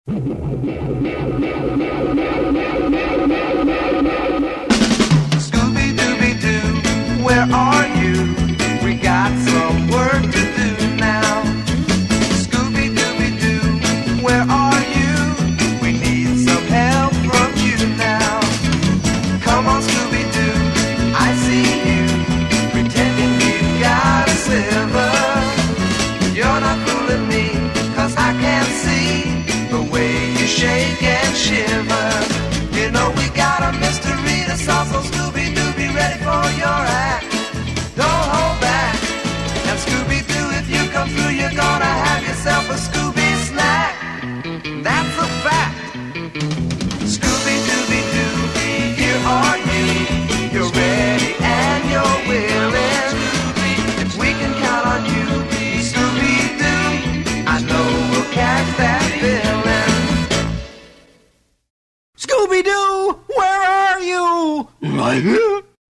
Scooby-Dooby-Doo, where are you? We got some work to do now. Scooby-Dooby-Doo, where are you? We need some help from you now. Come on, Scooby-Doo, I see you, pretending you've got a sliver. You're not fooling me, 'cause I can't see the way you shake and shiver. You know we got a mystery to solve, so Scooby-Doo, be ready for your act. Don't hold back. And Scooby-Doo, if you come through, you're gonna have yourself a Scooby snack. That's a fact. Scooby-Dooby-Doo, here are you. You're ready and you're willing. If we can count on you, Scooby-Doo, I know we'll catch that villain. Scooby-Doo, where are you?